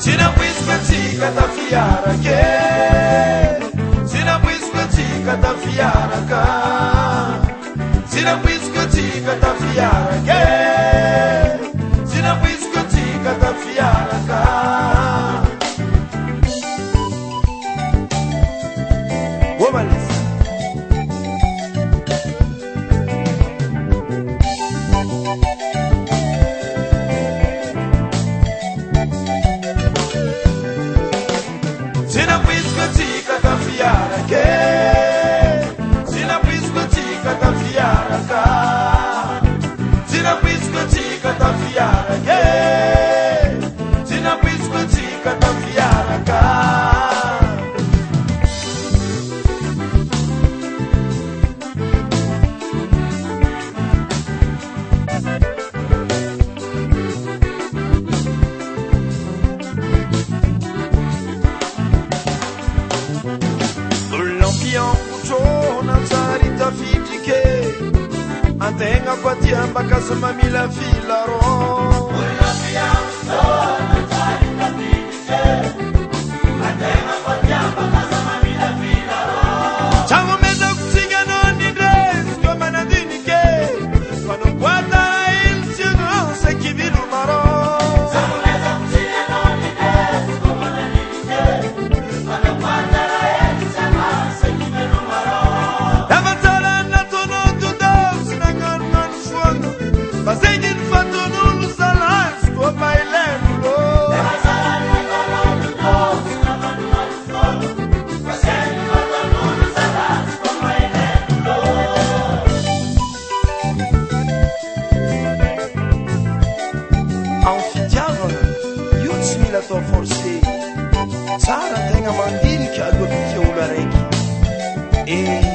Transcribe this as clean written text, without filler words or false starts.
Sinapuisquatika da fiarake, sinapuisquatika da fiaraka, sinapuisquatika da fiarake, sinapuisquatika da fiaraka. Womanis. Sinapuisquatika da fiarake, sinapuisquatika da fiaraka, sinapuisquatika da fiarake, sinapuisquatika da fiaraka. Antenga kwa tiamba kasema mila filaro. Chamo meza kutinga noni dres kwa manadini ke. Pano kwata il sieno se kibiru maro. Chamo meza kutinga noni dres kwa manadini ke. Pano kwata il sieno se kibiru maro. Davatala na tono tudos na ngan suono. Basegin fatono lusalas kwa bailendo. Davatala na tono tudos na ngan suono. Basegin fatono lusalas kwa bailendo. Anfidiavana, io tsy mila atao forcé. Tsara tegna mandinika aloha pitiaolo araiky.